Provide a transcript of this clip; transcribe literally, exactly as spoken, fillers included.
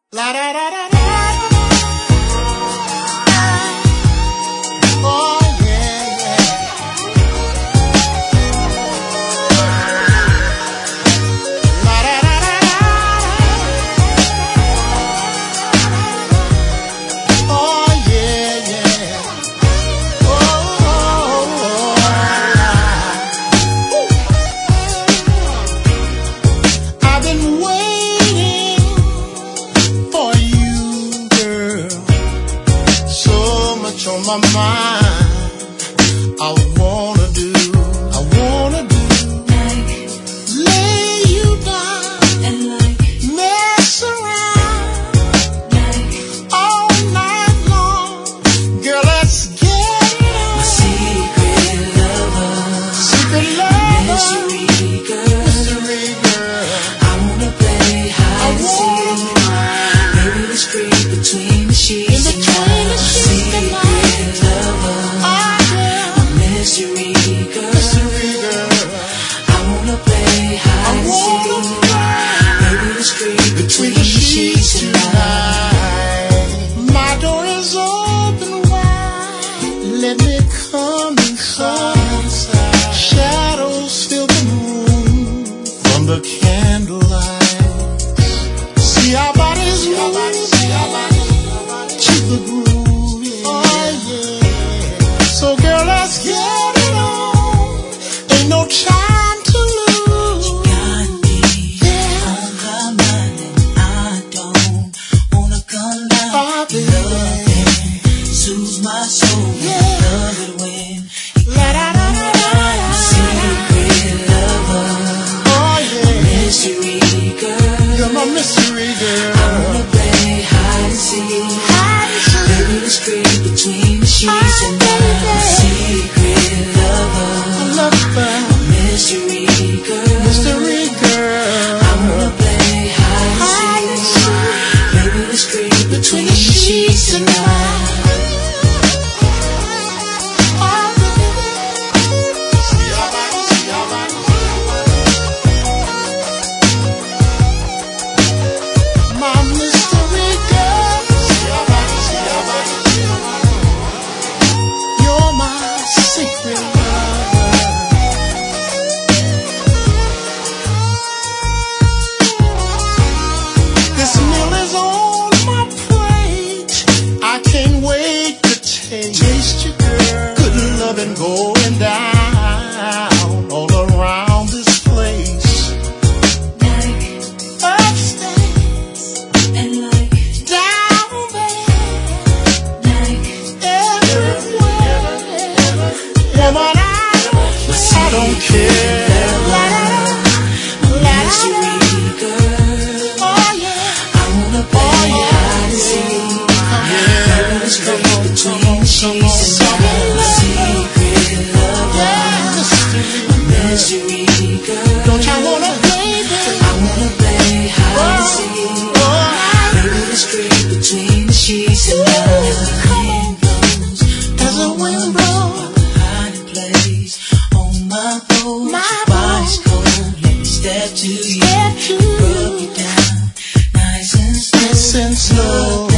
La da da da da. Oh yeah, yeah. La da da da da. Oh yeah, yeah. Oh, oh, oh. I've been waiting for you, girl. So much on my mind. I wanna do, I wanna do, Like, lay you down and like, mess around like, all night long. Girl, let's get it my on. secret lover, Secret lover, mystery girl. mystery girl. I wanna play hide I and seek. wanna Maybe let's creep between the in sheets between tonight. the sheets tonight. Secret lover, Oh, girl, mystery girl. mystery girl. I wanna play I hide and wanna seek. fly Maybe let's creep between the sheets tonight. My door is open wide. Let me come inside. Shadows fill the room from the candlelight. See our bodies move to the groove. Yeah. Oh yeah. So girl, let's get it on. Ain't no time to lose. Got me Yeah. on her mind and I don't wanna come down. Oh, baby. Loving soothes my soul. Yeah. Love it when you La da da da da da. secret lover, Oh yeah. mystery girl. You're my mystery I girl. wanna play hide and seek. Baby, let's creep between the sheets Oh, tonight. baby. Secret lover, I love her. mystery girl. Mystery girl. I wanna play hide Hide and and seek. seek. Baby, let's creep between the sheets tonight. Oh, baby. See our bodies, see our bodies. My mystery girl. See our bodies, see our bodies, see our bodies. You're my secret lover. This meal is on my plate. I can't wait to taste, taste you, girl. Good loving going down all around this place. Like, Upstairs, and like, down there, like, everywhere. Woman, I don't, I don't care. La, la, la, la, la. mystery girl. Oh yeah, I wanna play hide and seek. Baby, let's creep between the sheets tonight. Secret lover, yeah, mystery. mystery girl. Don't you wanna play, baby? I wanna play hide and seek. Oh, Baby, let's creep between the sheets tonight. Wind blows, as the wind blows. hiding place on my boat. My Your body's cold. Let me step to you, Step to rub you down, nice and slow. nice and slow.